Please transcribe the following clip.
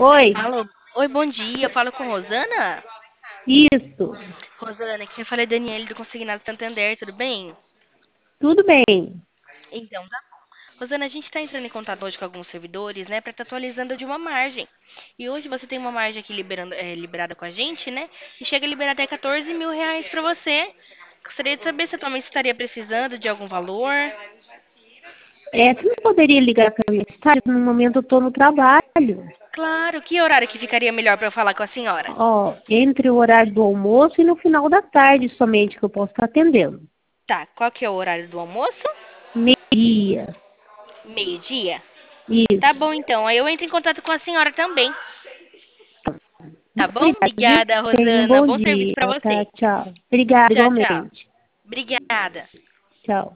Oi, Alô, oi, bom dia. Eu falo com Rosana? isso. Rosana, aqui eu falei Daniele do Consignado Santander, tudo bem? Tudo bem. Então, tá. Rosana, a gente está entrando em contato hoje com alguns servidores, né, para estar atualizando de uma margem. E hoje você tem uma margem aqui liberada com a gente, né? E chega a liberar até 14 mil reais para você. Gostaria de saber se atualmente estaria precisando de algum valor. Você não poderia ligar para mim tarde? No momento eu estou no trabalho. Claro, que horário que ficaria melhor para eu falar com a senhora? Ó, entre o horário do almoço e no final da tarde somente que eu posso estar atendendo. Tá, qual que é o horário do almoço? Meio-dia. Meio-dia? Tá Isso. bom, então. Aí eu entro em contato com a senhora também. Tá Muito bom? obrigada, viu? Obrigada, Tenha um Rosana. bom Bom serviço dia, pra tá? você. Tchau. Obrigada Tchau, tchau. igualmente. Obrigada. Tchau.